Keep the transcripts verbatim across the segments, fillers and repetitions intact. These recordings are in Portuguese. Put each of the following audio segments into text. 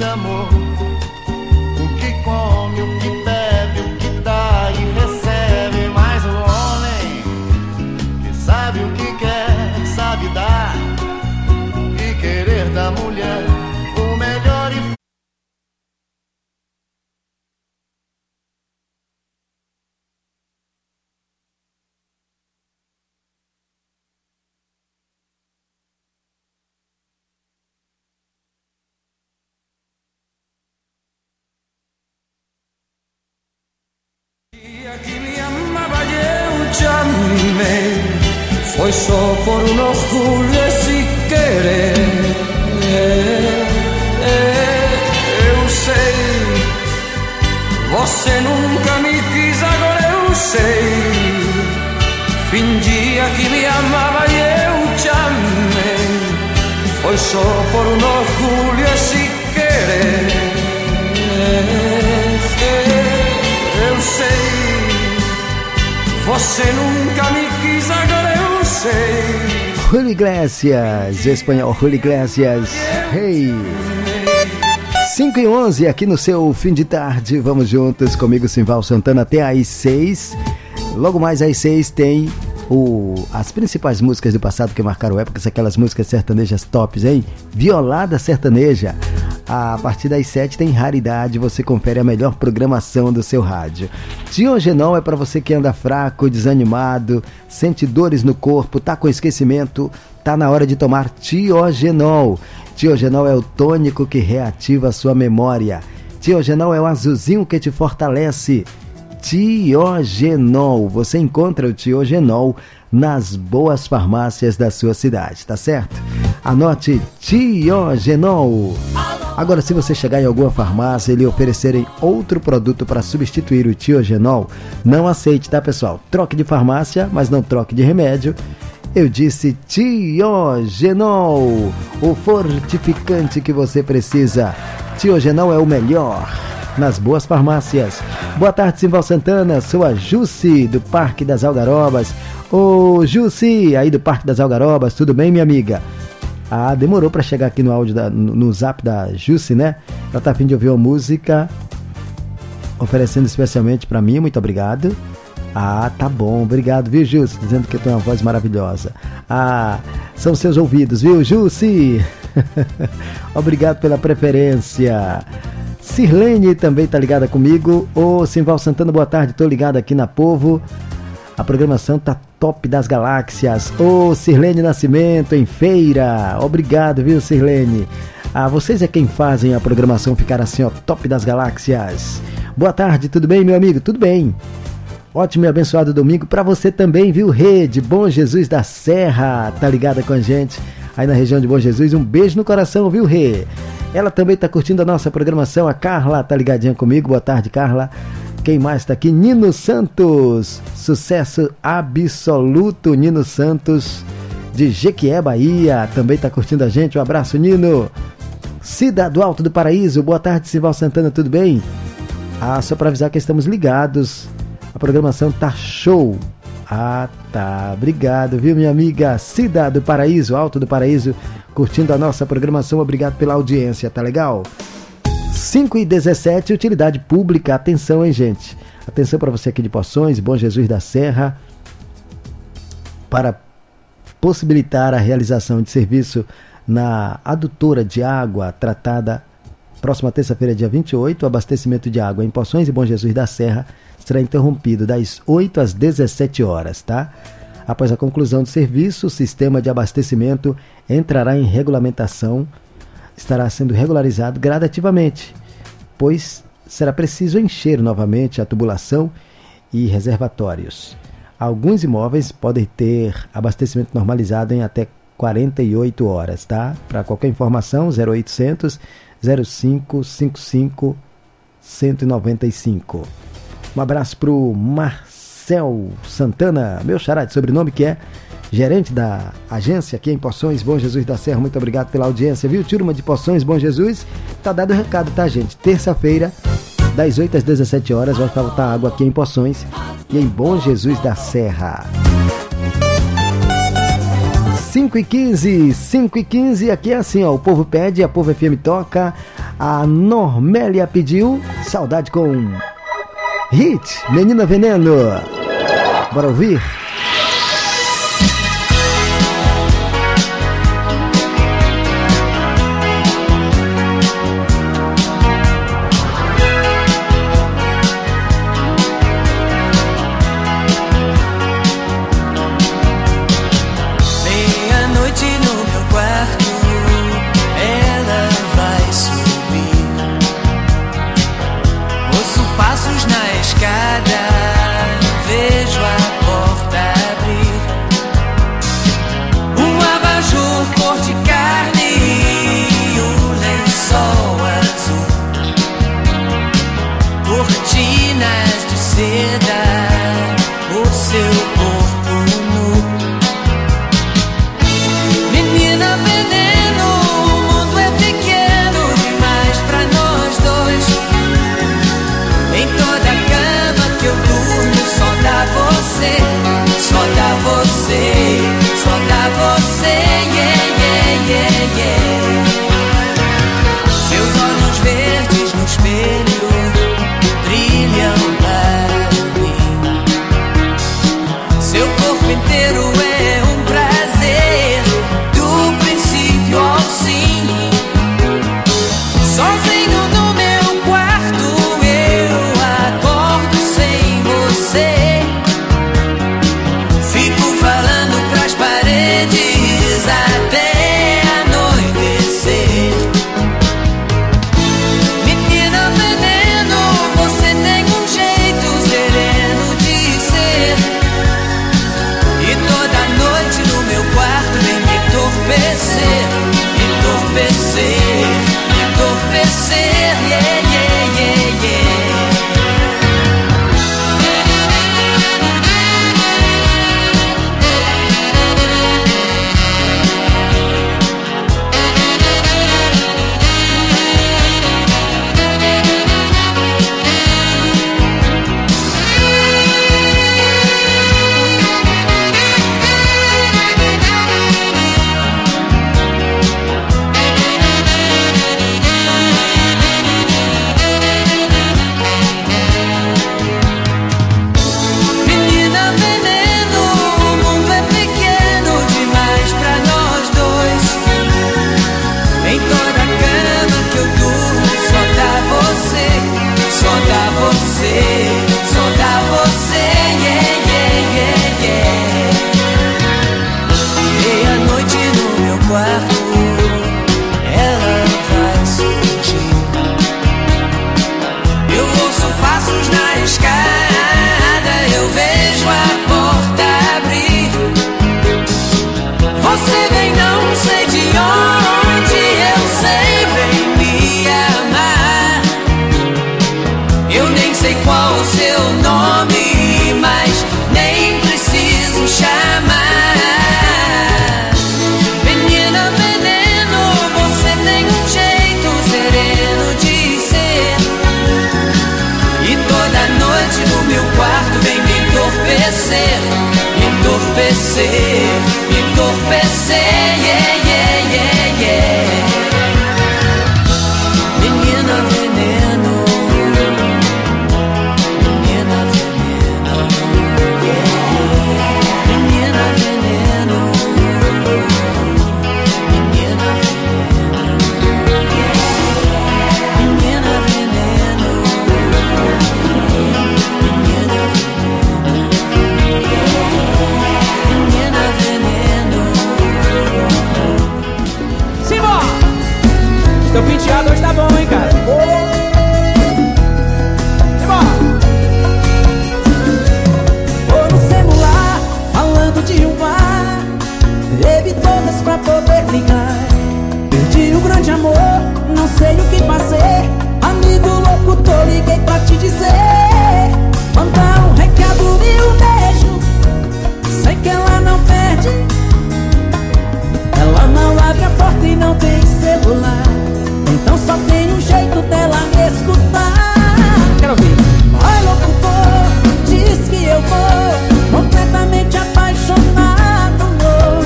esse amor. O que come, o que bebe, o que dá e recebe. Mas o homem que sabe o que quer, sabe dar e querer da mulher o melhor e que me amava e eu te amei. Foi só por um orgulho esse querer. Eu sei, você nunca me quis, agora eu sei. Fingia que me amava e eu te amei. Foi só por um orgulho esse querer. Eu sei, você nunca me quis, agora eu sei. Julio Iglesias, espanhol Julio Iglesias. Hey! cinco e onze aqui no seu fim de tarde. Vamos juntos comigo, Simval Santana, até às seis. Logo mais às seis tem o, as principais músicas do passado que marcaram épocas, aquelas músicas sertanejas tops, hein? Violada sertaneja. A partir das sete tem raridade, você confere a melhor programação do seu rádio. Tiogenol é para você que anda fraco, desanimado, sente dores no corpo, tá com esquecimento, tá na hora de tomar Tiogenol. Tiogenol é o tônico que reativa a sua memória. Tiogenol é o azulzinho que te fortalece. Tiogenol, você encontra o Tiogenol nas boas farmácias da sua cidade, tá certo? Anote Tiogenol. Agora, se você chegar em alguma farmácia e lhe oferecerem outro produto para substituir o Tiogenol, não aceite, tá, pessoal? Troque de farmácia, mas não troque de remédio. Eu disse Tiogenol, o fortificante que você precisa. Tiogenol é o melhor nas boas farmácias. Boa tarde, Simval Santana, sou a Jussi do Parque das Algarobas. Ô, Jussi, aí do Parque das Algarobas, tudo bem, minha amiga? Ah, demorou para chegar aqui no áudio, da, no, no zap da Jussi, né? Ela tá a fim de ouvir uma música, oferecendo especialmente para mim, muito obrigado. Ah, tá bom, obrigado, viu, Jussi? Dizendo que eu tenho uma voz maravilhosa. Ah, são seus ouvidos, viu, Jussi? Obrigado pela preferência. Sirlene também tá ligada comigo. Ô, Simval Santana, boa tarde, tô ligado aqui na Povo. A programação tá top das galáxias. Ô, Sirlene Nascimento, em feira. Obrigado, viu, Sirlene? Ah, vocês é quem fazem a programação ficar assim, ó, top das galáxias. Boa tarde, tudo bem, meu amigo? Tudo bem. Ótimo e abençoado domingo pra você também, viu, Rede? Bom Jesus da Serra, tá ligada com a gente aí na região de Bom Jesus. Um beijo no coração, viu, Rê? Ela também tá curtindo a nossa programação. A Carla tá ligadinha comigo. Boa tarde, Carla. Quem mais tá aqui? Nino Santos. Sucesso absoluto, Nino Santos, de Jequié, Bahia. Também tá curtindo a gente. Um abraço, Nino. Cida do Alto do Paraíso. Boa tarde, Simval Santana, tudo bem? Ah, só para avisar que estamos ligados. A programação tá show. Ah, tá. Obrigado, viu, minha amiga Cida do Paraíso, Alto do Paraíso, curtindo a nossa programação. Obrigado pela audiência, tá legal? cinco e dezessete, utilidade pública. Atenção, hein, gente? Atenção para você aqui de Poções, Bom Jesus da Serra. Para possibilitar a realização de serviço na adutora de água tratada, próxima terça-feira, dia vinte e oito, o abastecimento de água em Poções e Bom Jesus da Serra será interrompido das oito às dezessete horas, tá? Após a conclusão do serviço, o sistema de abastecimento entrará em regulamentação, estará sendo regularizado gradativamente, pois será preciso encher novamente a tubulação e reservatórios. Alguns imóveis podem ter abastecimento normalizado em até quarenta e oito horas, tá? Para qualquer informação, zero oitocentos, zero cinco cinco cinco, um nove cinco. Um abraço pro Marcel Santana, meu xará de sobrenome, que é gerente da agência aqui em Poções, Bom Jesus da Serra. Muito obrigado pela audiência, viu? Turma de Poções, Bom Jesus. Tá dado o recado, tá, gente? Terça-feira, das oito às dezessete horas, vai faltar água aqui em Poções e em Bom Jesus da Serra. cinco e quinze, cinco e quinze, aqui é assim, ó, o povo pede, a Povo F M toca, A Normélia pediu Saudade com Hit, Menina Veneno. Bora ouvir?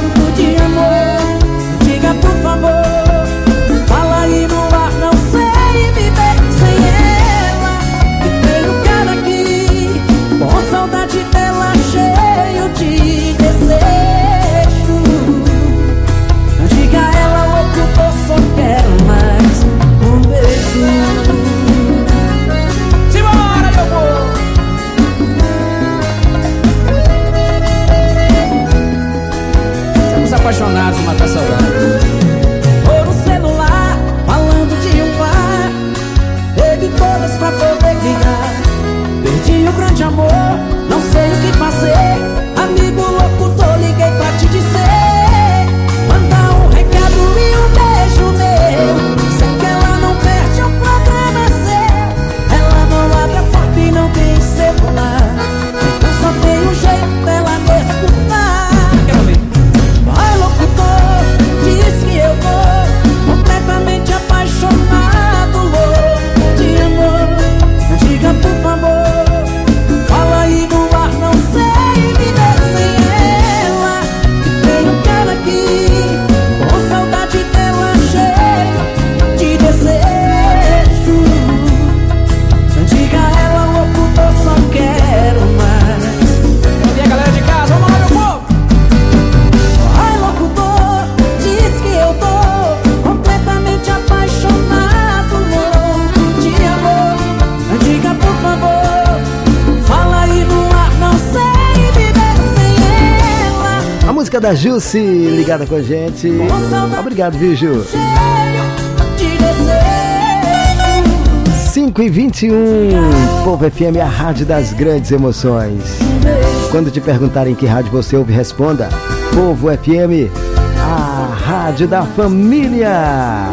Diga por favor, fala aí no ar, não sei. casa matar saudade. Ou no celular, falando de um par, teve todas pra poder ligar. Perdi o grande amor, não sei o que fazer. Amigo locutor, liguei pra te dizer, mandar um recado e um beijo meu. Sei que ela não perde, o programa é seu. Ela não abre a porta e não tem celular, então só tem um jeito dela me escutar. Vai locutor, diz que eu tô completamente apaixonado, louco de amor. Diga por favor, fala aí no ar, não sei viver sem ela. E tem um cara aqui com saudade dela, cheio de desejo. Diga a ela, locutor, só quero mais. Bom dia, galera de casa, vamos lá, meu povo. Ai, locutor, diz que eu tô completamente apaixonado, louco de amor. Diga por favor, fala aí no ar, não sei viver sem ela. A música da Jussi ligada com a gente. Obrigado, viu, Ju? Cheio de desejo. cinco e vinte e um, Povo F M, a rádio das grandes emoções. Quando te perguntarem que rádio você ouve, responda: Povo F M, a rádio da família.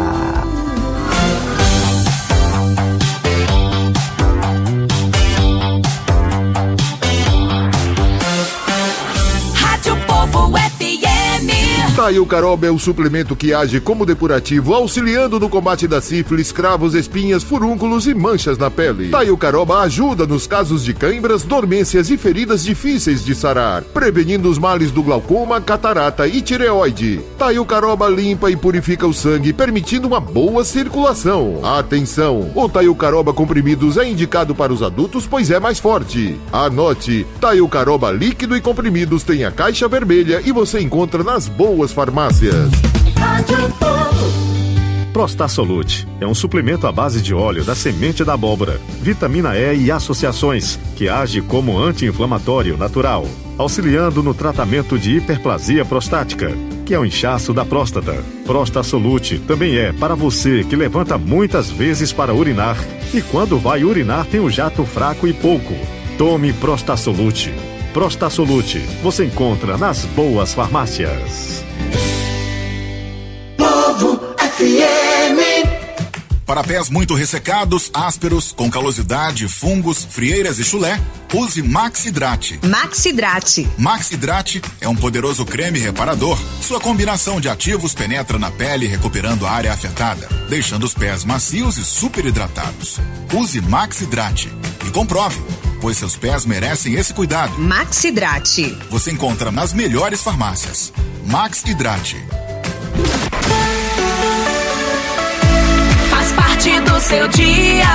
Rádio Povo F M. Taio Caroba é o suplemento que age como depurativo, auxiliando no combate da sífilis, cravos, espinhas, furúnculos e manchas na pele. Taio Caroba ajuda nos casos de cãibras, dormências e feridas difíceis de sarar, prevenindo os males do glaucoma, catarata e tireoide. Taio Caroba limpa e purifica o sangue, permitindo uma boa circulação. Atenção! O Taio Caroba comprimidos é indicado para os adultos, pois é mais forte. Anote: Taio Caroba líquido e comprimidos tem a caixa vermelha e você encontra nas boas farmácias. Prostasolute é um suplemento à base de óleo da semente da abóbora, vitamina E e associações, que age como anti-inflamatório natural, auxiliando no tratamento de hiperplasia prostática, que é o inchaço da próstata. Prostasolute também é para você que levanta muitas vezes para urinar e quando vai urinar tem o jato fraco e pouco. Tome Prostasolute. Prostasolute você encontra nas boas farmácias. Povo F M. Para pés muito ressecados, ásperos, com calosidade, fungos, frieiras e chulé, use Maxidrate. Maxidrate. Maxidrate é um poderoso creme reparador. Sua combinação de ativos penetra na pele, recuperando a área afetada, deixando os pés macios e super hidratados. Use Maxidrate e comprove, pois seus pés merecem esse cuidado. Maxidrate. Você encontra nas melhores farmácias. Maxidrate. Faz parte do seu dia.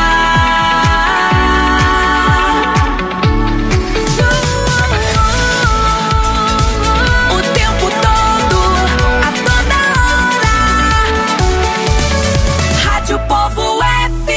O tempo todo, a toda hora. Rádio Povo F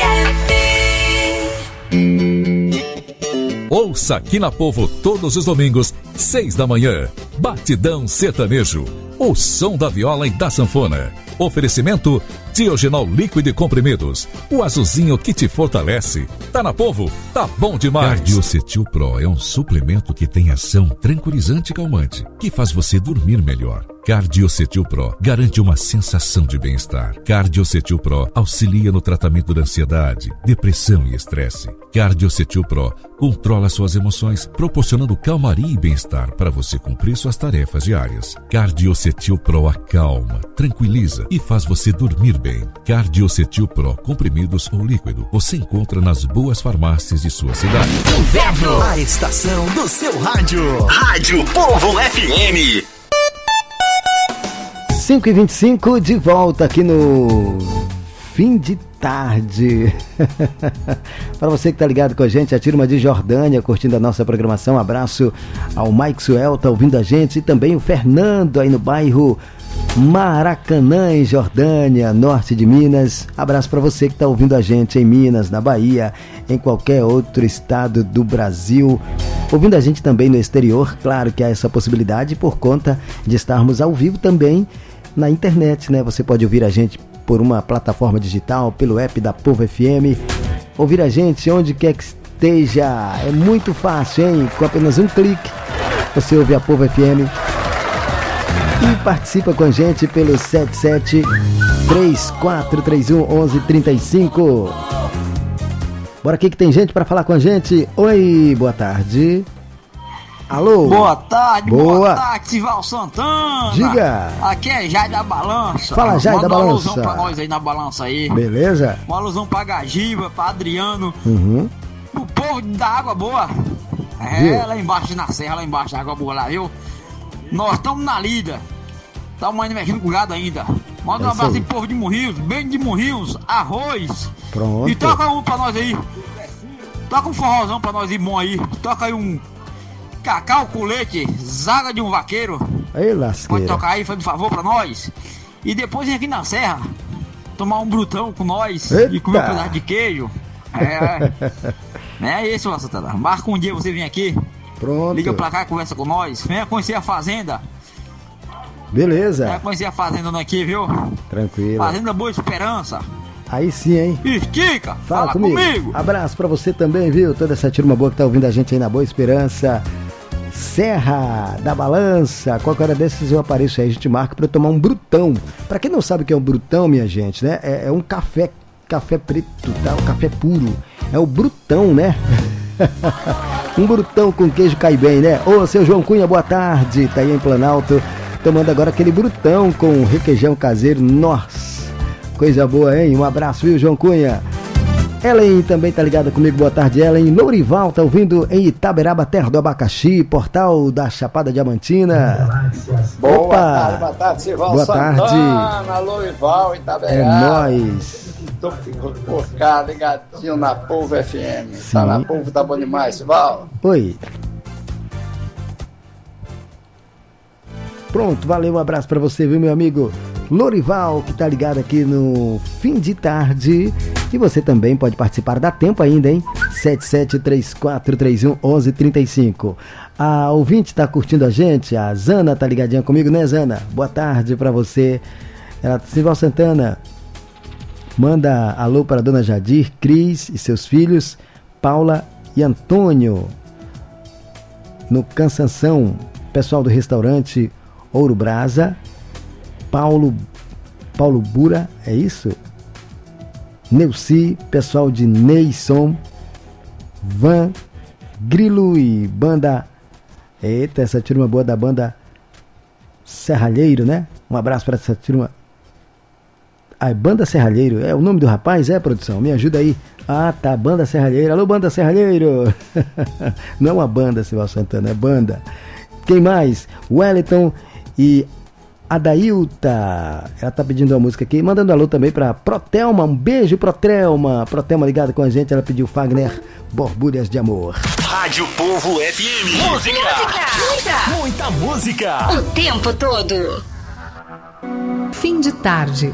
M. Ouça aqui na Povo todos os domingos, seis da manhã. Batidão Sertanejo. O som da viola e da sanfona. Oferecimento Diogenol líquido e comprimidos. O azulzinho que te fortalece. Tá na Povo? Tá bom demais. Cardiocetil Pro é um suplemento que tem ação tranquilizante e calmante, que faz você dormir melhor. Cardiocetil Pro garante uma sensação de bem-estar. Cardiocetil Pro auxilia no tratamento da ansiedade, depressão e estresse. Cardiocetil Pro controla suas emoções, proporcionando calmaria e bem-estar para você cumprir suas tarefas diárias. Cardiocetil Pro acalma, tranquiliza e faz você dormir bem. Cardiocetil Pro comprimidos ou líquido você encontra nas boas farmácias de sua cidade. Inverno, a estação do seu rádio. Rádio Povo F M. cinco e vinte e cinco, de volta aqui no Fim de Tarde. Para você que tá ligado com a gente, a turma de Jordânia curtindo a nossa programação. Um abraço ao Mike Suel, tá ouvindo a gente, e também o Fernando aí no bairro Maracanã, em Jordânia, norte de Minas. Abraço para você que está ouvindo a gente em Minas, na Bahia, em qualquer outro estado do Brasil. Ouvindo a gente também no exterior, claro que há essa possibilidade por conta de estarmos ao vivo também na internet, né? Você pode ouvir a gente por uma plataforma digital, pelo app da Povo F M. Ouvir a gente onde quer que esteja. É muito fácil, hein? Com apenas um clique, você ouve a Povo F M. E participa com a gente pelo sete sete três quatro três um um um três cinco. Bora aqui que tem gente para falar com a gente. Oi, boa tarde. Alô? Boa tarde, boa, boa tarde, Sival Santana. Diga. Aqui é Jai da Balança. Fala, Jai da Balança. Manda uma alusão pra nós aí na balança aí. Beleza. Uma alusão pra Gajiba, pra Adriano. Uhum. O povo da Água Boa. É, viu? Lá embaixo na serra, lá embaixo da Água Boa lá, viu? Nós estamos na lida. Estamos ainda mexendo com gado ainda. Manda um abraço aí, povo de Morrinhos, bem de Morrinhos, arroz. Pronto. E toca um pra nós aí. Toca um forrozão pra nós aí bom aí. Toca aí um Cacau com leite, zaga de um vaqueiro. Aí, lasqueira. Pode tocar aí, faz um favor pra nós. E depois vem aqui na serra, tomar um brutão com nós. Eita. E comer um pedaço de queijo. É, é isso, Santana. Marca um dia você vem aqui. Pronto. Liga pra cá e conversa com nós. Venha conhecer a fazenda. Beleza. Venha conhecer a fazenda aqui, viu? Tranquilo. Fazenda Boa Esperança. Aí sim, hein? Estica, fala, fala comigo. comigo. Abraço pra você também, viu? Toda essa turma boa que tá ouvindo a gente aí na Boa Esperança. Serra da Balança. Qualquer hora desses eu apareço aí, a gente marca pra eu tomar um brutão. Pra quem não sabe o que é um brutão, minha gente, né? É, é um café, café preto, tá? Um café puro. É o brutão, né? Um brutão com queijo cai bem, né? Ô, seu João Cunha, boa tarde. Tá aí em Planalto, tomando agora aquele brutão com requeijão caseiro. Nossa, coisa boa, hein? Um abraço, viu, João Cunha? Ellen também tá ligada comigo, boa tarde, Ellen. Lourival tá ouvindo em Itaberaba, terra do abacaxi, portal da Chapada Diamantina. Boa Opa. tarde, boa tarde, Sival Boa Santana, tarde. Lourival, Itaberaba. É nóis. Tô por cá, ligadinho na Povo F M. Sim. Tá na Povo, tá bom demais, Sival. Oi. Pronto, valeu, um abraço pra você, viu, meu amigo Lourival, que tá ligado aqui no fim de tarde. E você também pode participar, dá tempo ainda, hein? sete sete três quatro três um um um três cinco. A ouvinte tá curtindo a gente, a Zana tá ligadinha comigo, né, Zana? Boa tarde pra você. Ela, Sival Santana, manda alô para a dona Jadir, Cris e seus filhos, Paula e Antônio, no Cansanção, pessoal do restaurante Ouro Brasa, Paulo, Paulo Bura, é isso? Neuci, pessoal de Neisson, Van, Grilo e banda, eita, essa turma boa da banda Serralheiro, né? Um abraço para essa turma. A Banda Serralheiro, é o nome do rapaz, é, produção? Me ajuda aí. Ah, tá, Banda Serralheiro. Alô, Banda Serralheiro. Não é uma banda, Sival Santana, é banda. Quem mais? Wellington e Adailta. Ela tá pedindo uma música aqui, mandando alô também pra Protelma. Um beijo, Protelma. Protelma ligada com a gente, ela pediu Fagner, Borbulhas de Amor. Rádio Povo F M. Música. Música. Muita música. O tempo todo. Fim de tarde.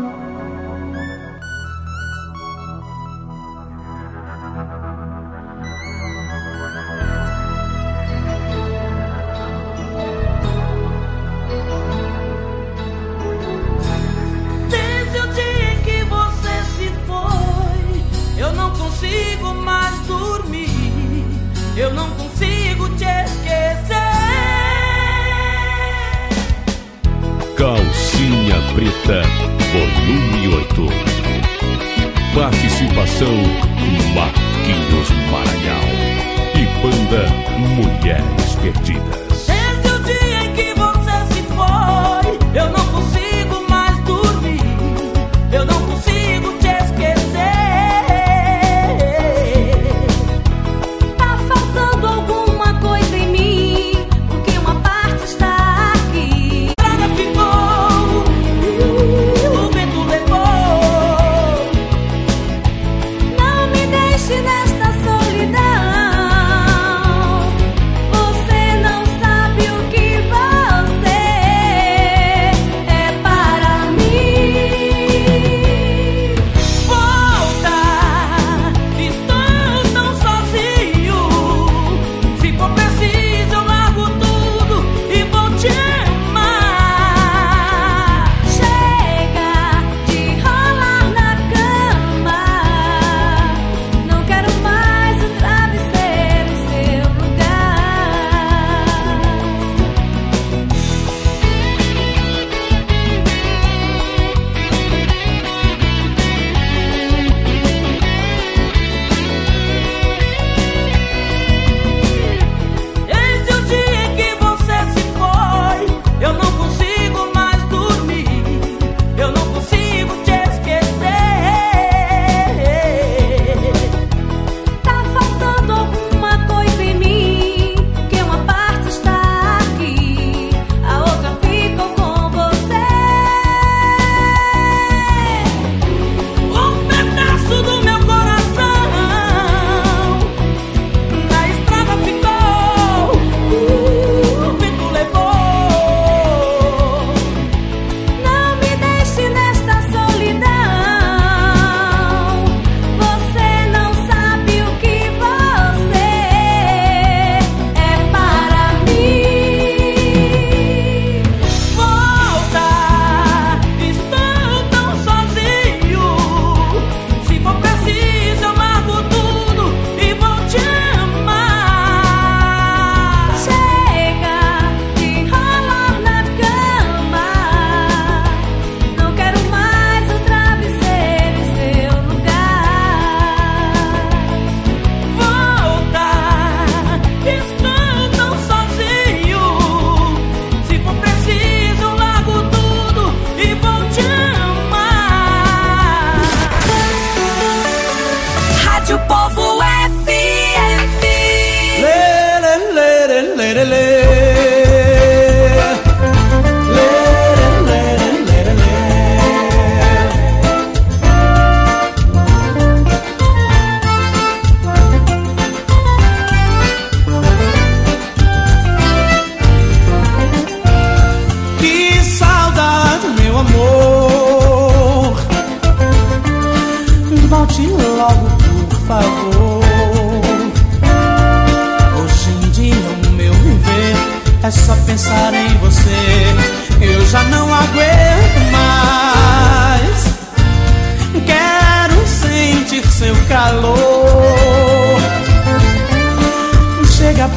Eu não consigo te esquecer. Calcinha Preta, volume oito. Participação Marquinhos Maranhão e banda Mulheres Perdidas. Desde o dia em que você se foi, eu não consigo mais dormir. Eu não consigo te esquecer. Você não sabe o que você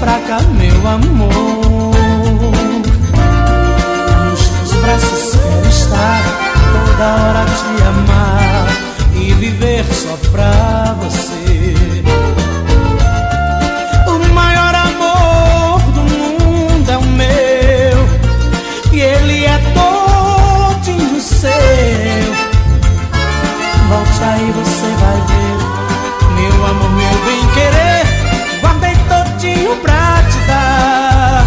pra cá, meu amor. Nos teus braços quero estar, toda hora te amar e viver só pra você. O maior amor do mundo é o meu, e ele é todinho seu. Volte aí, você vai ver, meu amor, meu bem-querer, guardei todinho pra te dar.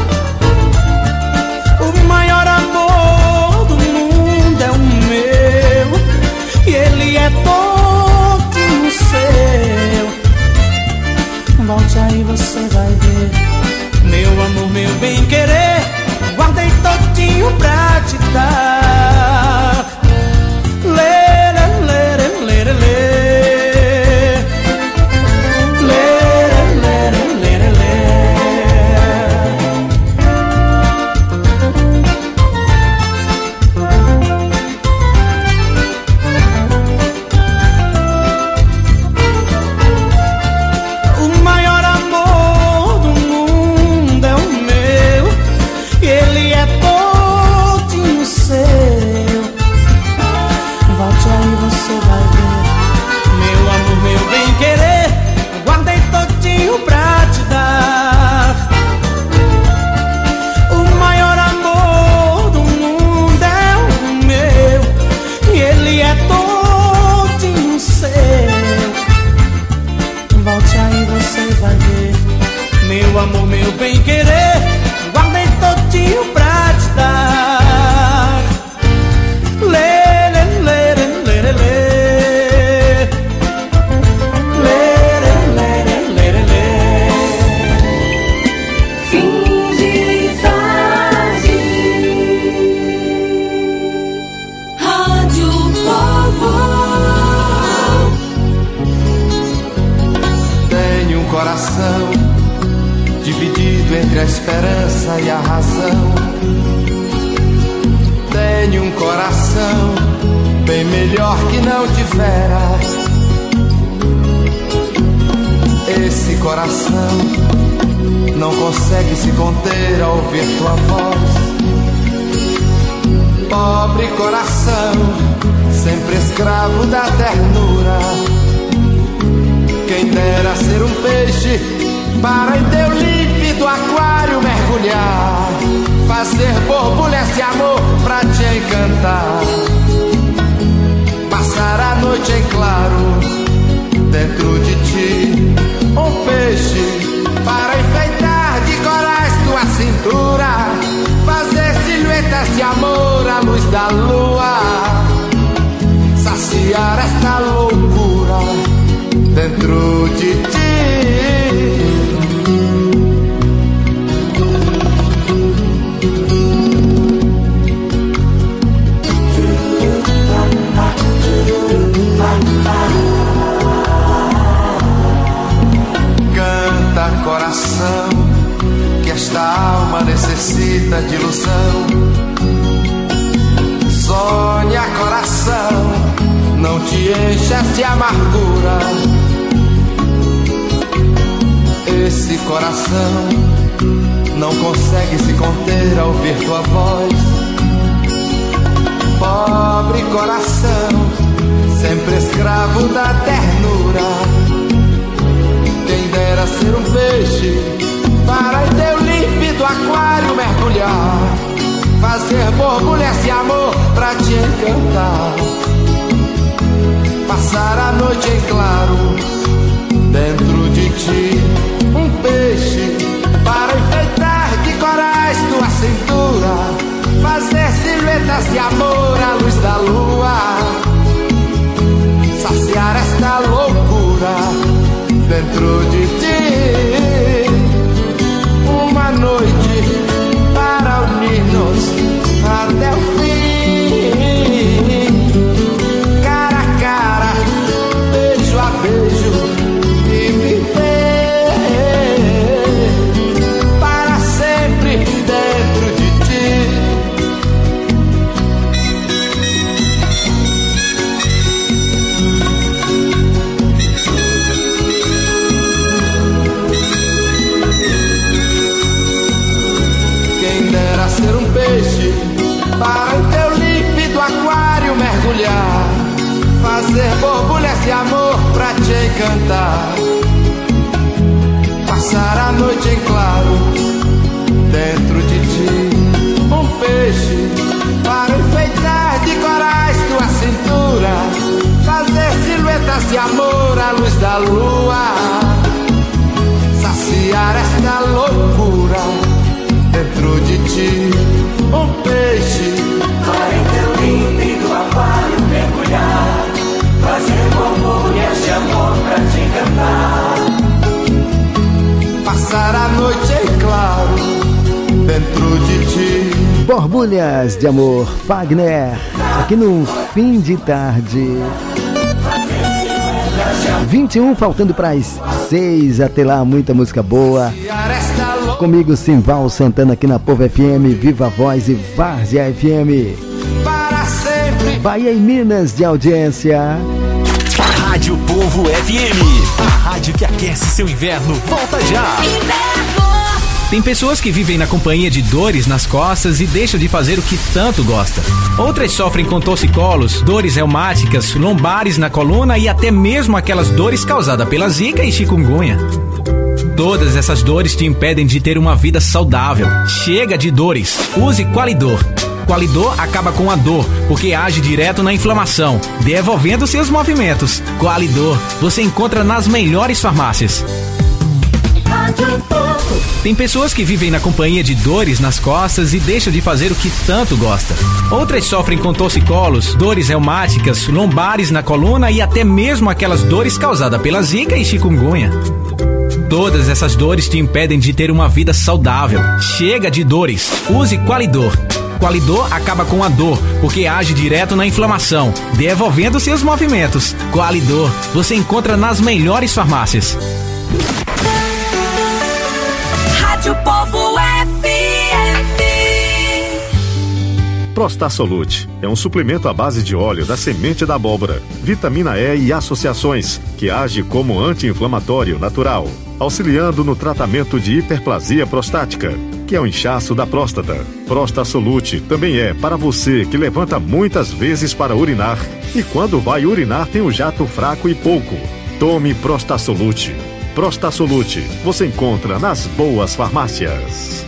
O maior amor do mundo é o meu, e ele é todinho seu. Volte aí, você vai ver, meu amor, meu bem-querer, guardei todinho pra te dar. Lere, lere, lere, lere. Meu amor, meu bem-querer, guardei todinho pra te dar. Lere, lere, lere, lere. Lere, lere, lere, lere. Fim de tarde. Rádio Povo. Tenho um coração dividido entre a esperança e a razão. Tenho um coração bem melhor que não tivera. Esse coração não consegue se conter ao ouvir tua voz. Pobre coração, sempre escravo da ternura. Quem dera ser um peixe para em teu límpido aquário mergulhar, fazer borbulhas de amor pra te encantar, passar a noite em claro dentro de ti, um peixe para enfeitar de corais tua cintura, fazer silhuetas de amor à luz da lua, saciar esta loucura dentro de ti. Canta, coração, que esta alma necessita de ilusão. Sonha, coração, não te enchas de amargura. Esse coração não consegue se conter ao ouvir tua voz. Pobre coração, sempre escravo da ternura. Quem dera ser um peixe para em teu límpido aquário mergulhar, fazer borbulhas de amor pra te encantar, passar a noite em claro dentro de ti, um peixe para enfeitar de corais tua cintura, fazer silhuetas de amor à luz da lua, saciar esta loucura dentro de ti, uma noite para unir-nos até o fim, cara a cara, beijo a beijo e viver aquário mergulhar, fazer borbulhas de amor pra te encantar, passar a noite em claro dentro de ti, um peixe para enfeitar de corais tua cintura, fazer silhuetas de amor à luz da lua, saciar esta loucura dentro de ti, um peixe para em teu límpido aquário mergulhar, fazer borbulhas de amor pra te encantar, passar a noite em claro dentro de ti. Borbulhas de amor, Fagner, aqui no Fim de Tarde. vinte e um faltando para as seis, até lá muita música boa. Comigo Simval Santana aqui na Povo F M, Viva Voz e Várzea F M. Para sempre. Bahia e Minas de audiência. Rádio Povo F M, a rádio que aquece seu inverno, volta já. Tem pessoas que vivem na companhia de dores nas costas e deixam de fazer o que tanto gosta. Outras sofrem com torcicolos, dores reumáticas, lombares na coluna e até mesmo aquelas dores causadas pela zika e chikungunya. Todas essas dores te impedem de ter uma vida saudável. Chega de dores. Use Qualidor. Qualidor acaba com a dor, porque age direto na inflamação, devolvendo seus movimentos. Qualidor, você encontra nas melhores farmácias. Tem pessoas que vivem na companhia de dores nas costas e deixam de fazer o que tanto gosta. Outras sofrem com torcicolos, dores reumáticas, lombares na coluna e até mesmo aquelas dores causadas pela zika e chikungunya. Todas essas dores te impedem de ter uma vida saudável. Chega de dores. Use Qualidor. Qualidor acaba com a dor, porque age direto na inflamação, devolvendo seus movimentos. Qualidor, você encontra nas melhores farmácias. Rádio Povo F M. Prostasolute é um suplemento à base de óleo da semente da abóbora, vitamina E e associações, que age como anti-inflamatório natural, auxiliando no tratamento de hiperplasia prostática, que é o inchaço da próstata. Prostasolute também é para você que levanta muitas vezes para urinar e quando vai urinar tem o jato fraco e pouco. Tome Prostasolute. Prostasolute você encontra nas boas farmácias.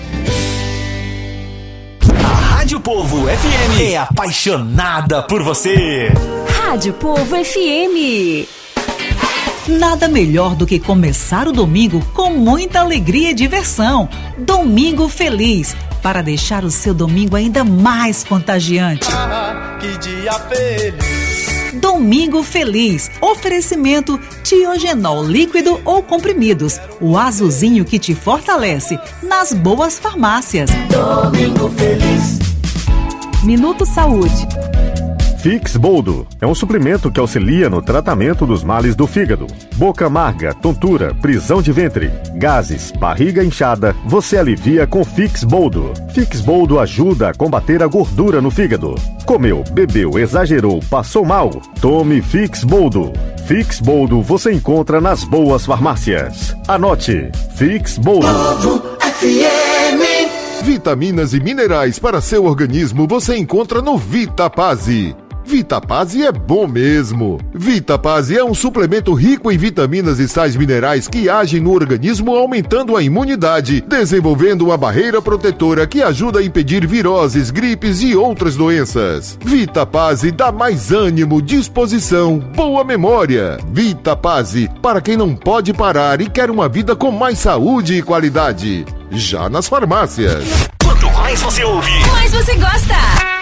A Rádio Povo F M é apaixonada por você. Rádio Povo F M. Nada melhor do que começar o domingo com muita alegria e diversão. Domingo Feliz, para deixar o seu domingo ainda mais contagiante. Ah, que dia feliz. Domingo Feliz. Oferecimento Tiogenol líquido ou comprimidos. O azulzinho que te fortalece. Nas boas farmácias. Domingo Feliz. Minuto Saúde. Fix Boldo é um suplemento que auxilia no tratamento dos males do fígado. Boca amarga, tontura, prisão de ventre, gases, barriga inchada, você alivia com Fix Boldo. Fix Boldo ajuda a combater a gordura no fígado. Comeu, bebeu, exagerou, passou mal? Tome Fix Boldo. Fix Boldo você encontra nas boas farmácias. Anote, Fix Boldo. Povo F M. Vitaminas e minerais para seu organismo você encontra no Vitapase. Vitapase é bom mesmo. Vitapase é um suplemento rico em vitaminas e sais minerais que agem no organismo aumentando a imunidade, desenvolvendo uma barreira protetora que ajuda a impedir viroses, gripes e outras doenças. Vitapase dá mais ânimo, disposição, boa memória. Vitapase, para quem não pode parar e quer uma vida com mais saúde e qualidade. Já nas farmácias. Quanto mais você ouve, mais você gosta.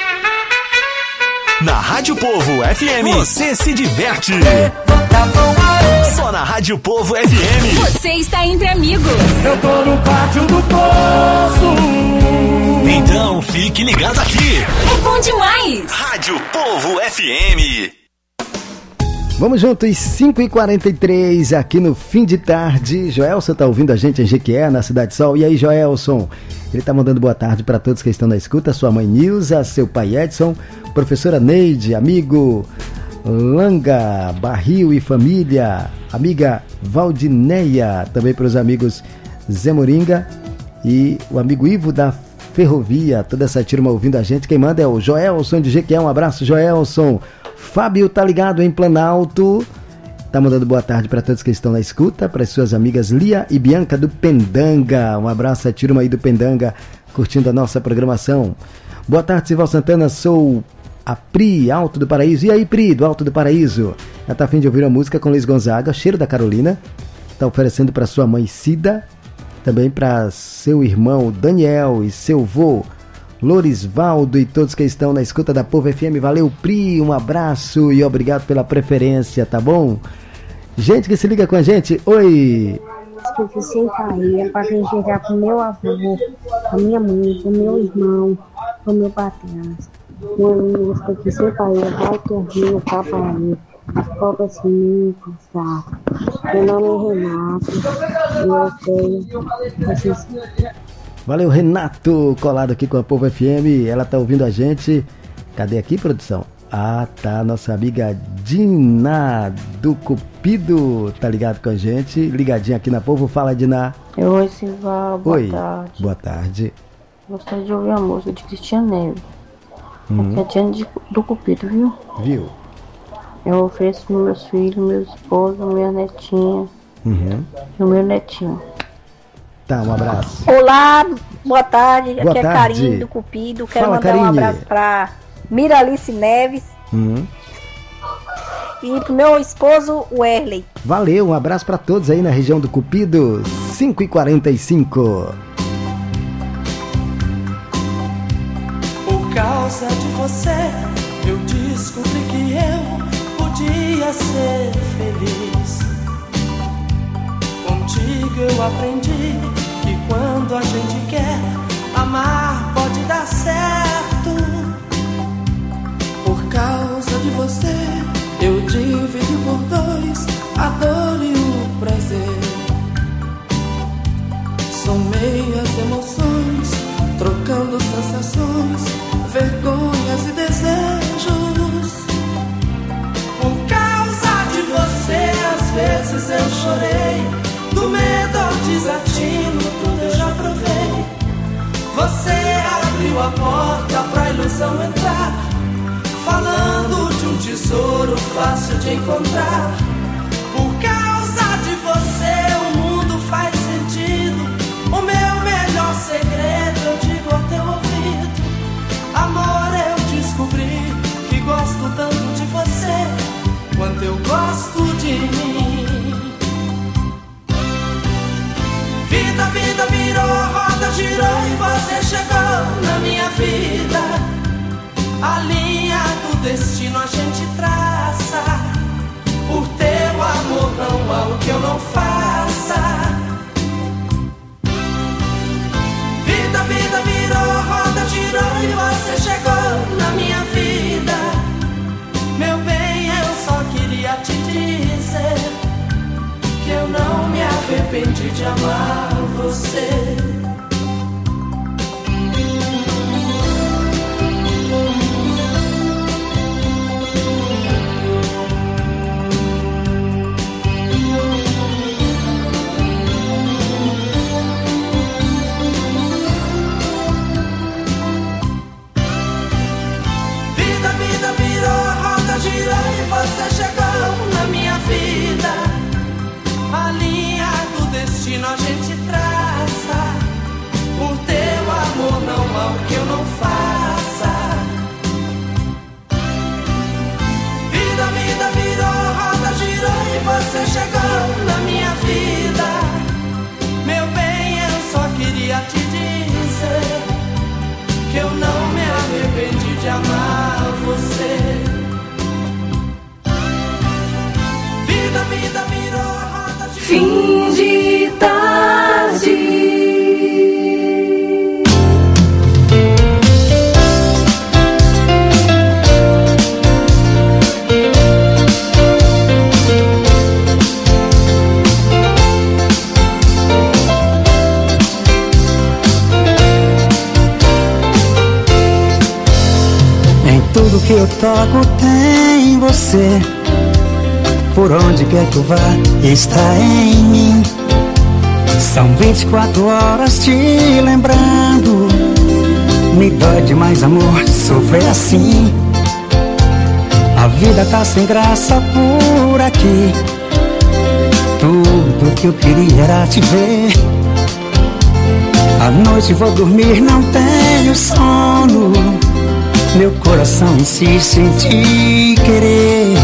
Na Rádio Povo F M, você se diverte. Só na Rádio Povo F M. Você está entre amigos. Eu tô no pátio do poço. Então fique ligado aqui. É bom demais. Rádio Povo F M. Vamos juntos, cinco e quarenta e três aqui no Fim de Tarde. Joelson tá ouvindo a gente em Jequié, na Cidade Sol. E aí, Joelson? Ele tá mandando boa tarde para todos que estão na escuta. Sua mãe Nilza, seu pai Edson, professora Neide, amigo Langa, Barril e família, amiga Valdineia, também para os amigos Zé Moringa e o amigo Ivo da Ferrovia, toda essa turma ouvindo a gente. Quem manda é o Joelson de Jequié, um abraço, Joelson. Fábio tá ligado em Planalto, tá mandando boa tarde para todos que estão na escuta, para suas amigas Lia e Bianca do Pendanga. Um abraço a turma aí do Pendanga, curtindo a nossa programação. Boa tarde, Sival Santana, sou a Pri, Alto do Paraíso. E aí, Pri, do Alto do Paraíso? Ela tá a fim de ouvir a música com Luiz Gonzaga, Cheiro da Carolina. Tá oferecendo para sua mãe Cida, também para seu irmão Daniel e seu vô Lorisvaldo e todos que estão na escuta da Povo F M. Valeu, Pri, um abraço e obrigado pela preferência, tá bom? Gente que se liga com a gente, oi! Escute sem cair, é pra quem chegar pro meu avô, pra minha mãe, pro meu irmão, pro meu patrão. Meu amigo, escute sem cair, vai torrinho, papai, as cobras me encostar. Meu nome é Renato, e eu tenho vocês. Valeu, Renato, colado aqui com a Povo F M, ela tá ouvindo a gente. Cadê aqui, produção? Ah, tá, nossa amiga Dina do Cupido, tá ligado com a gente, ligadinha aqui na Povo. Fala, Dina. Oi, Sival, boa Oi, tarde. Boa tarde. Gostaria de ouvir a música de Cristian Neves. Uhum. Aqui é a Diana de, do Cupido, viu? Viu? Eu ofereço para meus filhos, meu esposo, minha netinha Uhum. e o meu netinho. Tá, um abraço. Olá, boa tarde. Boa Aqui tarde. é Karine do Cupido. Quero Fala, mandar Karine. um abraço para Miralice Neves Uhum. e pro meu esposo Werley. Valeu, um abraço pra todos aí na região do Cupido, cinco e quarenta e cinco. Por causa de você, eu descobri que eu podia ser feliz. Contigo eu aprendi que quando a gente quer amar pode dar certo. Por causa de você, eu dividi por dois a dor e o prazer. Somei as emoções, trocando sensações, vergonhas e desejos. Por causa de você, às vezes eu chorei. Do medo ao desatino, tudo eu já provei. Você abriu a porta pra ilusão entrar, falando de um tesouro fácil de encontrar. Por causa de você, o mundo faz sentido. O meu melhor segredo eu digo ao teu ouvido. Amor, eu descobri que gosto tanto de você quanto eu gosto de mim. Vida, vida virou, roda girou e você chegou na minha vida. A linha do destino a gente traça. Por teu amor não há o que eu não faça. Vida, vida virou, roda girou e você chegou na minha vida. Meu bem, eu só queria te dizer que eu não me arrependi de amar você. Vida, vida virou, roda girou e você chegou na minha vida. A linha do destino a gente traça. Por teu amor não há o que eu não faça. Vida, vida virou, roda girou e você chegou na minha vida. Meu bem, eu só queria te dizer que eu não me arrependi de amar você. Vida, vida virou. Fim de tarde. Em tudo que eu toco tem você. Por onde quer que eu vá, está em mim. São vinte e quatro horas te lembrando Me dói demais, amor, sofrer assim. A vida tá sem graça por aqui. Tudo que eu queria era te ver. À noite vou dormir, não tenho sono. Meu coração insiste em te querer.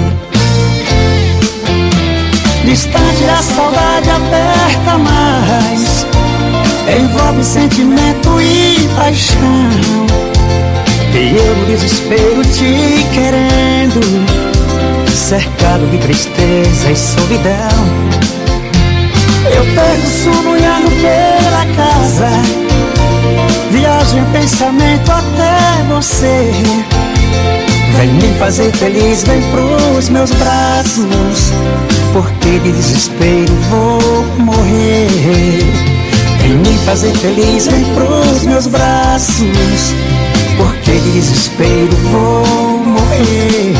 Distante a saudade aperta mais, envolve sentimento e paixão. E eu no desespero te querendo, cercado de tristeza e solidão. Eu perco o sono olhando pela casa, viajo em pensamento até você. Vem me fazer feliz, vem pros meus braços, porque de desespero vou morrer. Vem me fazer feliz, vem pros meus braços, porque de desespero vou morrer.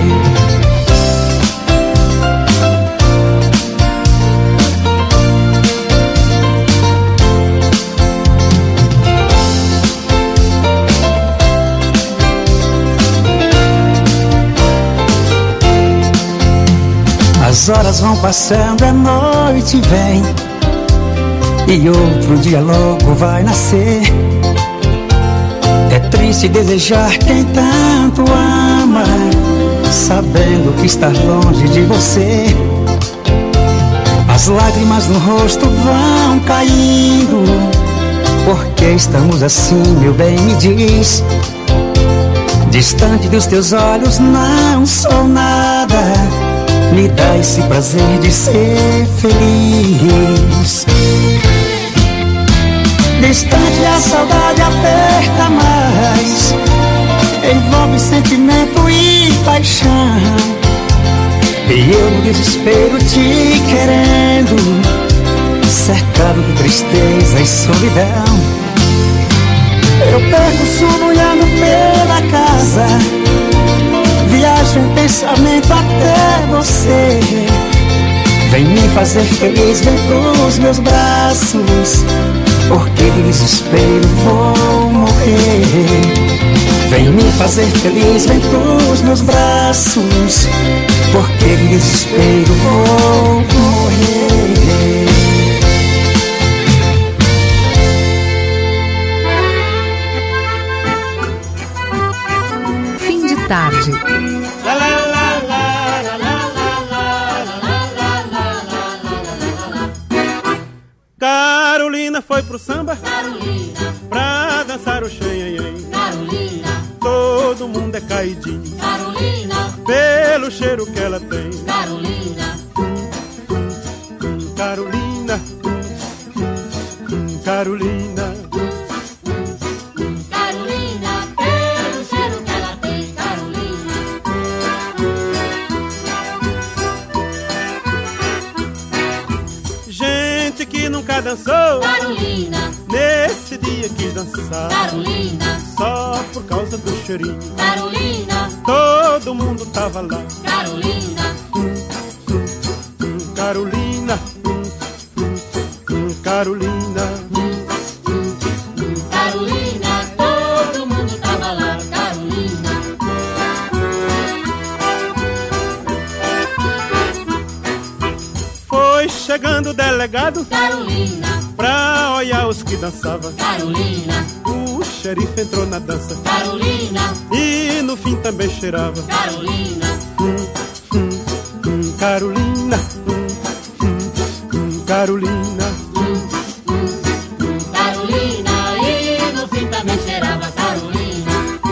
As horas vão passando, a noite vem, e outro dia logo vai nascer. É triste desejar quem tanto ama, sabendo que está longe de você. As lágrimas no rosto vão caindo, porque estamos assim, meu bem, me diz. Distante dos teus olhos não sou nada, me dá esse prazer de ser feliz. Distante a saudade aperta mais, envolve sentimento e paixão. E eu no desespero te querendo, cercado de tristeza e solidão. Eu perco o sono olhando pela casa, viajo em pensamento até você. Vem me fazer feliz, vem pros meus braços, porque de desespero vou morrer. Vem me fazer feliz, vem pros meus braços, porque de desespero vou morrer. Fim de tarde. Carolina foi pro samba, Carolina, pra dançar o xenhenhen. Carolina, todo mundo é caidinho, Carolina, pelo cheiro que ela tem. Carolina, Carolina, Carolina, Carolina, pelo cheiro que ela tem. Carolina, gente que nunca dançou, Carolina, nesse dia quis dançar, Carolina, só por causa do cheirinho. Carolina, todo mundo tava lá. Carolina, Carolina, Carolina, Carolina, todo mundo tava lá. Carolina, foi chegando o delegado, Carolina, pra olhar os que dançavam. Carolina, o xerife entrou na dança, Carolina, e no fim também cheirava. Carolina, hum, hum, hum, Carolina, hum, hum, hum, Carolina, hum, hum, hum, Carolina, e no fim também cheirava. Carolina,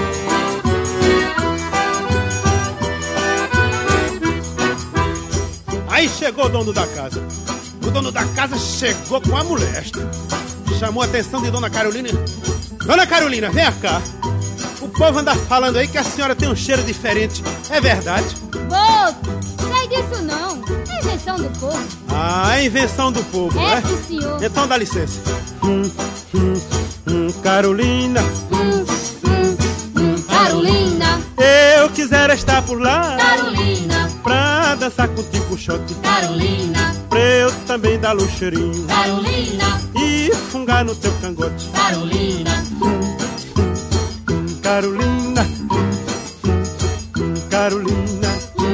aí chegou o dono da casa. O dono da casa chegou com a moléstia, chamou a atenção de Dona Carolina. Dona Carolina, vem cá. O povo anda falando aí que a senhora tem um cheiro diferente. É verdade? Moço, sei disso não. É invenção do povo. Ah, é invenção do povo, é, né? Sim, senhor. Então dá licença. Hum, hum, hum, Carolina, hum, hum, hum, Carolina, eu quisera estar por lá, Carolina, pra dançar contigo o shot, Carolina, pra eu também dar o cheirinho, Carolina, e fungar no teu cangote, Carolina, hum, hum, Carolina, Carolina,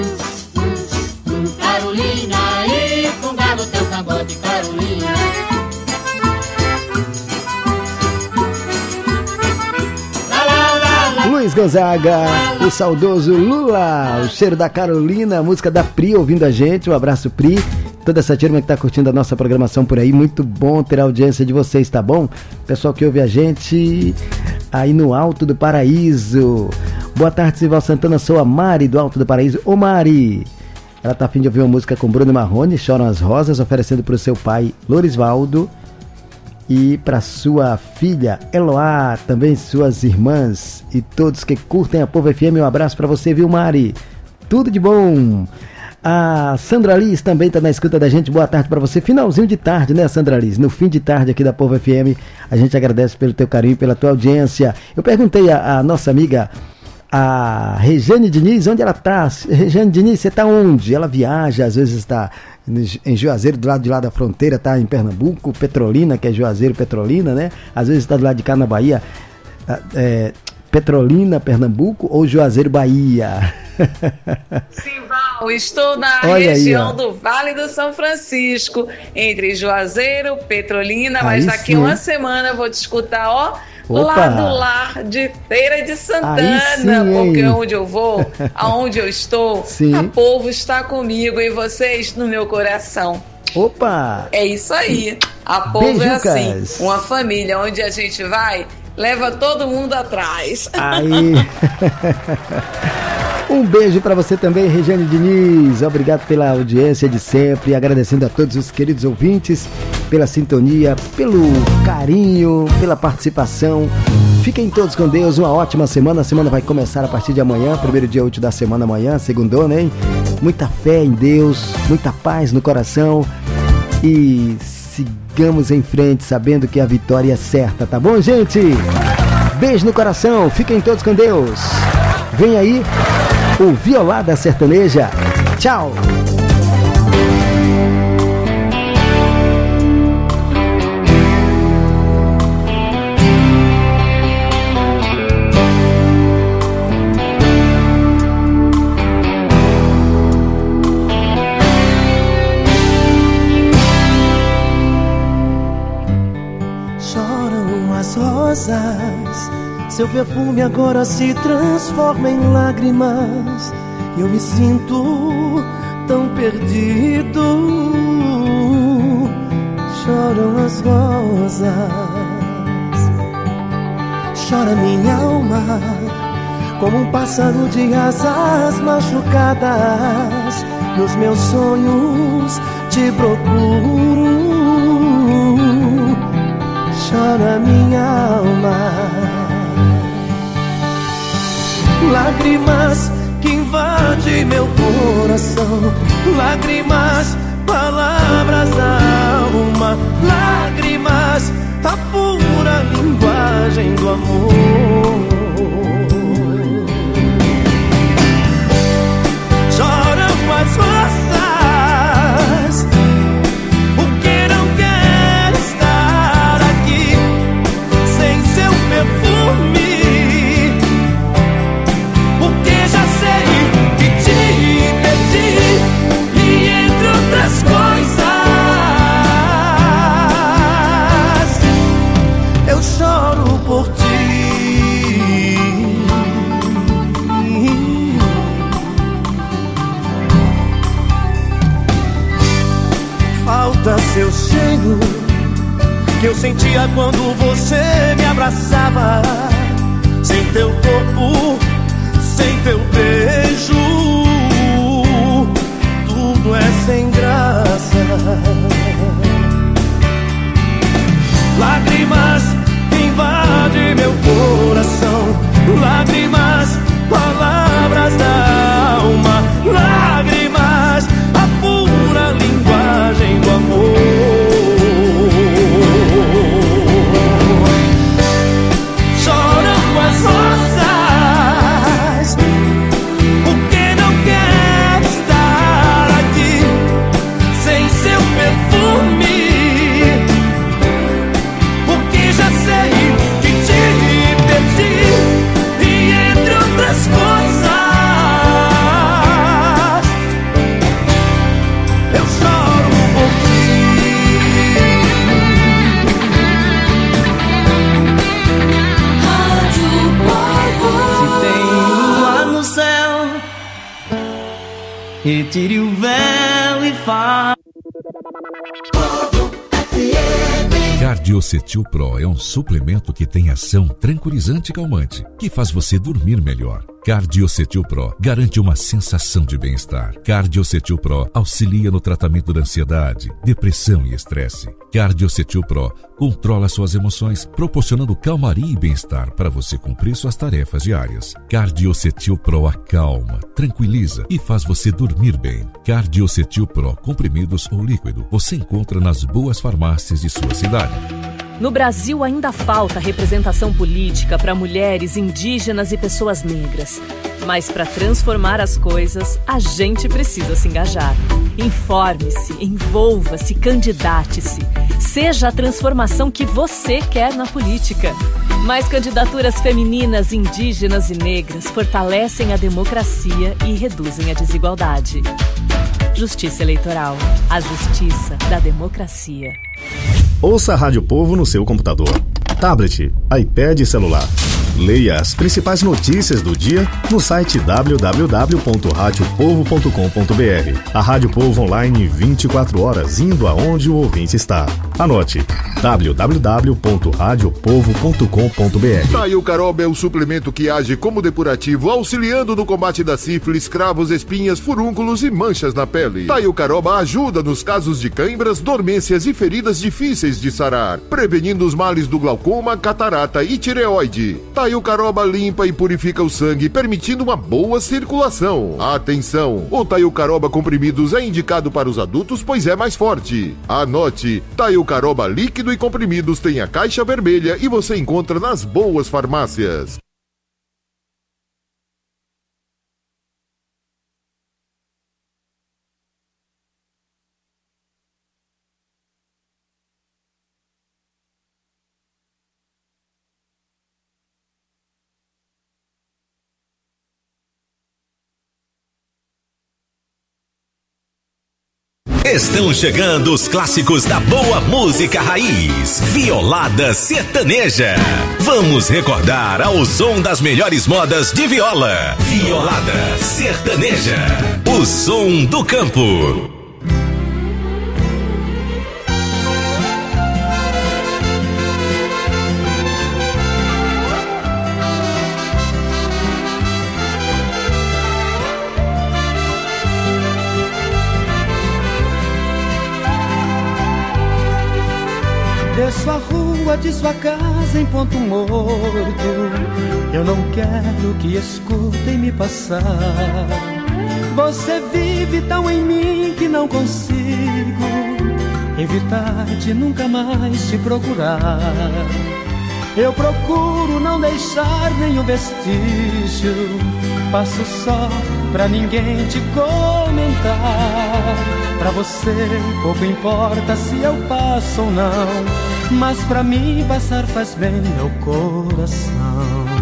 Carolina, e fungava o teu cangote, Carolina. Luiz Gonzaga, o saudoso Lula, o cheiro da Carolina, a música da Pri ouvindo a gente. Um abraço, Pri. Toda essa turma que tá curtindo a nossa programação por aí, muito bom ter a audiência de vocês, tá bom? Pessoal que ouve a gente aí no Alto do Paraíso. Boa tarde, Sival Santana, sou a Mari do Alto do Paraíso. Ô Mari, ela tá a fim de ouvir uma música com Bruno Marrone, Choram as Rosas, oferecendo pro seu pai Lorisvaldo e pra sua filha Eloá, também suas irmãs e todos que curtem a Povo F M. Um abraço pra você, viu, Mari? Tudo de bom! A Sandra Liz também tá na escuta da gente. Boa tarde pra você. Finalzinho de tarde, né, Sandra Liz? No fim de tarde aqui da Povo F M. A gente agradece pelo teu carinho, pela tua audiência. Eu perguntei a, a nossa amiga, a Regiane Diniz, onde ela tá. Regiane Diniz, você tá onde? Ela viaja, às vezes está em Juazeiro, do lado de lá da fronteira, tá em Pernambuco, Petrolina, que é Juazeiro, Petrolina, né? Às vezes está do lado de cá na Bahia, é, Petrolina, Pernambuco ou Juazeiro, Bahia. Simval, estou na Olha região aí, do Vale do São Francisco, entre Juazeiro, Petrolina, mas Aí daqui sim. uma semana eu vou te escutar, ó, Opa. lá do lar de Feira de Santana, Aí sim, porque hein? onde eu vou, aonde eu estou, Sim. a povo está comigo e vocês no meu coração. Opa! É isso aí, a povo é Beijucas. assim, uma família onde a gente vai, leva todo mundo atrás. Aí. Um beijo pra você também, Regiane Diniz. Obrigado pela audiência de sempre. Agradecendo a todos os queridos ouvintes pela sintonia, pelo carinho, pela participação. Fiquem todos com Deus. Uma ótima semana. A semana vai começar a partir de amanhã. Primeiro dia útil da semana amanhã, segundou, né? Muita fé em Deus, muita paz no coração. E sigamos em frente, sabendo que a vitória é certa, tá bom, gente? Beijo no coração. Fiquem todos com Deus. Vem aí o Violada Sertaneja. Tchau! Choram as rosas, seu perfume agora se transforma em lágrimas. Eu me sinto tão perdido. Choram as rosas, chora minha alma, como um pássaro de asas machucadas. Nos meus sonhos te procuro. Chora minha alma, lágrimas que invadem meu coração, lágrimas, palavras da alma, lágrimas, a pura linguagem do amor. Choram as rosas, porque não quero estar aqui sem seu perfume. Porque já sei que te perdi, e entre outras coisas eu choro por ti. Falta seu cheiro que eu sentia quando você me abraçava. Sem teu corpo, sem teu beijo, tudo é sem graça. Lágrimas invadem meu coração, lágrimas, palavras da alma, lágrimas, a pura linguagem do amor. Choram as rosas, Retire o véu e faz. Cardiocetil Pro é um suplemento que tem ação tranquilizante e calmante, que faz você dormir melhor. Cardiocetil Pro garante uma sensação de bem-estar. Cardiocetil Pro auxilia no tratamento da ansiedade, depressão e estresse. Cardiocetil Pro controla suas emoções, proporcionando calmaria e bem-estar para você cumprir suas tarefas diárias. Cardiocetil Pro acalma, tranquiliza e faz você dormir bem. Cardiocetil Pro, comprimidos ou líquido, você encontra nas boas farmácias de sua cidade. No Brasil ainda falta representação política para mulheres, indígenas e pessoas negras. Mas para transformar as coisas, a gente precisa se engajar. Informe-se, envolva-se, candidate-se. Seja a transformação que você quer na política. Mais candidaturas femininas, indígenas e negras fortalecem a democracia e reduzem a desigualdade. Justiça Eleitoral. A justiça da democracia. Ouça a Rádio Povo no seu computador, tablet, iPad e celular. Leia as principais notícias do dia no site w w w ponto rádio povo ponto com ponto b r. A Rádio Povo online vinte e quatro horas, indo aonde o ouvinte está. Anote: w w w ponto rádio povo ponto com ponto b r. Taio Caroba é o suplemento que age como depurativo, auxiliando no combate da sífilis, cravos, espinhas, furúnculos e manchas na pele. Taio Caroba ajuda nos casos de cãibras, dormências e feridas difíceis de sarar, prevenindo os males do glaucoma, catarata e tireoide. Taio Caroba limpa e purifica o sangue, permitindo uma boa circulação. Atenção! O Taio Caroba comprimidos é indicado para os adultos, pois é mais forte. Anote: Taio Caroba líquido e comprimidos tem a caixa vermelha e você encontra nas boas farmácias. Estão chegando os clássicos da boa música raiz, Violada Sertaneja. Vamos recordar ao som das melhores modas de viola. Violada Sertaneja, o som do campo. Desço a rua de sua casa em ponto morto. Eu não quero que escutem me passar. Você vive tão em mim que não consigo evitar de nunca mais te procurar. Eu procuro não deixar nenhum vestígio. Passo só pra ninguém te comentar. Pra você pouco importa se eu passo ou não, mas pra mim passar faz bem meu coração.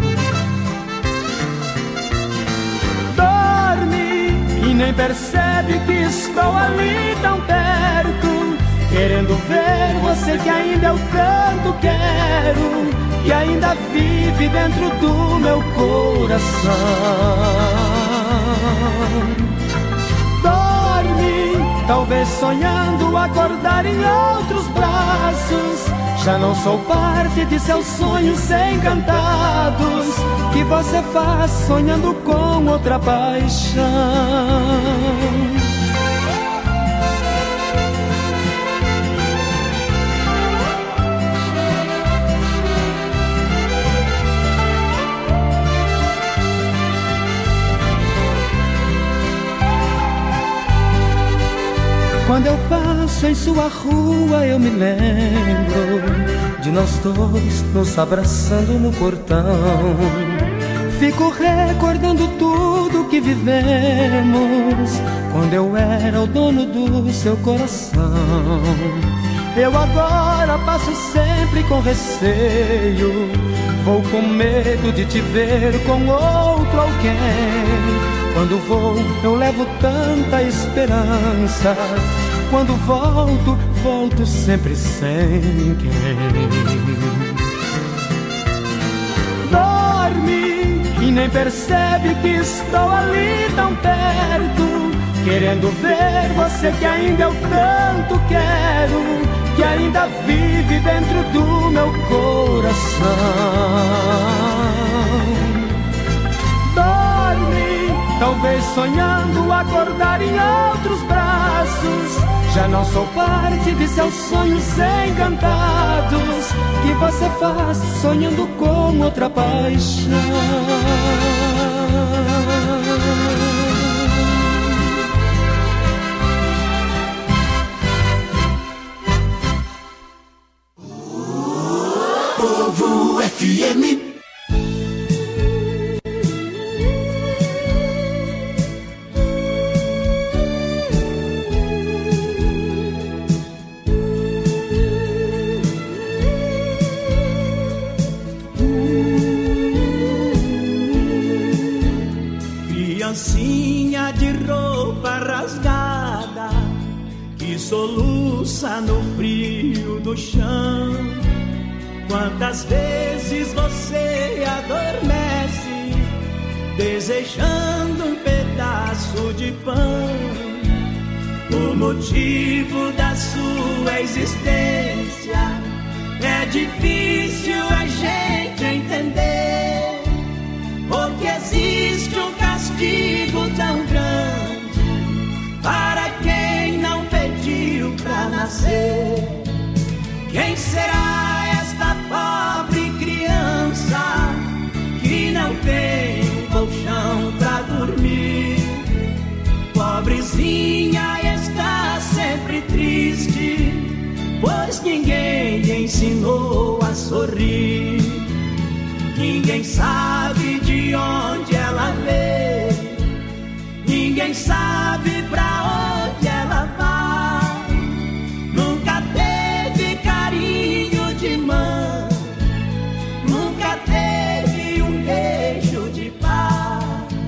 Dorme e nem percebe que estou ali tão perto, querendo ver você que ainda eu tanto quero, que ainda vive dentro do meu coração. Dorme, talvez sonhando acordar em outros braços. Já não sou parte de seus sonhos encantados, que você faz sonhando com outra paixão. Quando eu passo em sua rua eu me lembro de nós dois nos abraçando no portão. Fico recordando tudo que vivemos quando eu era o dono do seu coração. Eu agora passo sempre com receio, vou com medo de te ver com outro alguém. Quando vou, eu levo tanta esperança. Quando volto, volto sempre sem ninguém. Dorme e nem percebe que estou ali tão perto, querendo ver você que ainda eu tanto quero, que ainda vive dentro do meu coração. Dorme, talvez sonhando acordar em outros braços. Já não sou parte de seus sonhos encantados, que você faz sonhando com outra paixão. Povo F M. Criancinha de roupa rasgada que soluça no frio do chão. Quantas vezes você adormece desejando um pedaço de pão? O motivo da sua existência é difícil a gente entender, porque existe um castigo tão grande para quem não pediu pra nascer. Quem será esta pobre criança que não tem um colchão pra dormir? Pobrezinha está sempre triste, pois ninguém lhe ensinou a sorrir. Ninguém sabe de onde ela veio, ninguém sabe pra onde ela vai. Nunca teve carinho de mãe, nunca teve um beijo de pai.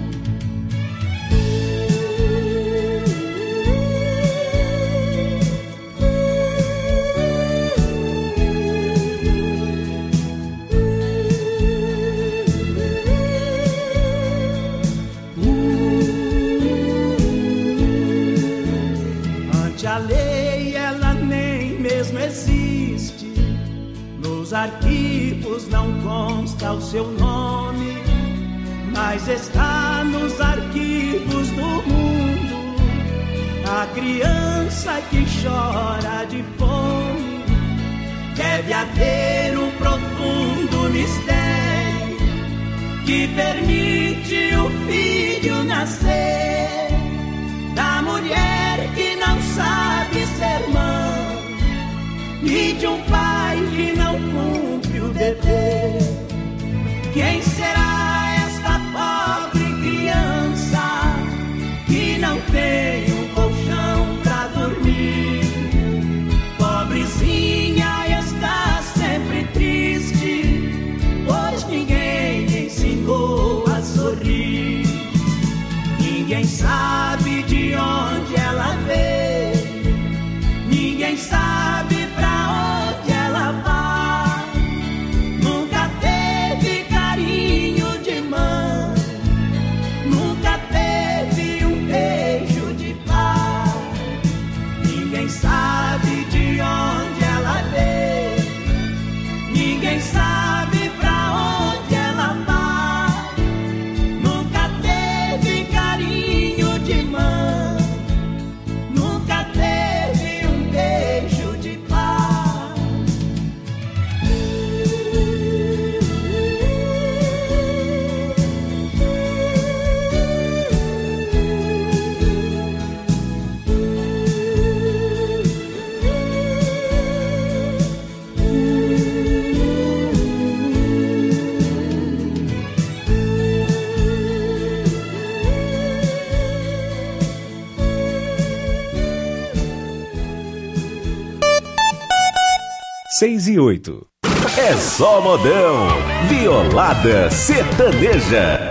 A lei, ela nem mesmo existe, nos arquivos não consta o seu nome, mas está nos arquivos do mundo. A criança que chora de fome, deve haver um profundo mistério que permite o filho nascer da mulher que não sabe ser mãe e de um pai que não cumpre o dever. Quem será esta pobre criança que não tem um colchão pra dormir? Pobrezinha está sempre triste, pois ninguém lhe ensinou a sorrir. Ninguém sabe de onde ela veio, ninguém sabe pra onde ela vai. Nunca teve carinho de mãe, nunca teve um beijo de pai. Ninguém sabe de onde ela veio, ninguém sabe pra onde ela vai. Nunca teve carinho de mãe, nunca teve um beijo de pai. Seis e oito. É só modão. Violada sertaneja.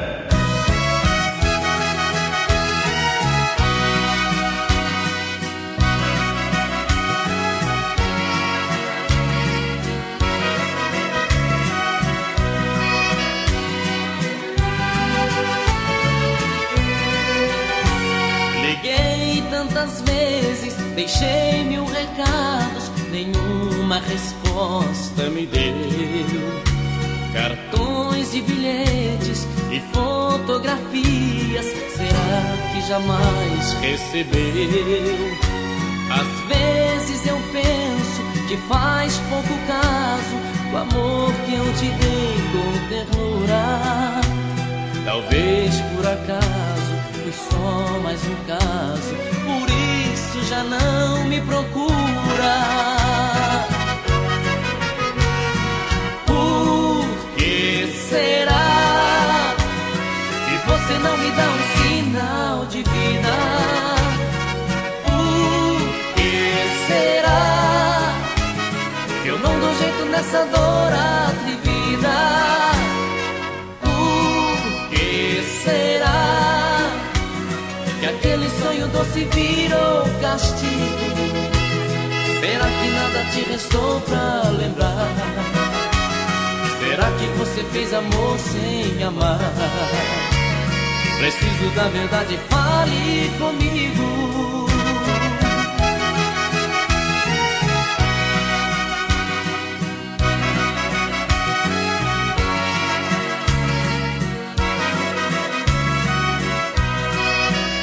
Liguei Deixei mil recados, nenhuma resposta me deu. Cartões e bilhetes e fotografias, será que jamais recebeu? Às vezes eu penso que faz pouco caso o amor que eu te dei com ternura. Talvez por acaso foi só mais um caso, por isso já não me procura. Por que será que você não me dá um sinal de vida? Por que será que eu não dou jeito nessa dor atrevida? Por que será que aquele sonho doce virou castigo? Será que nada te restou pra lembrar? Será que você fez amor sem amar? Preciso da verdade, fale comigo.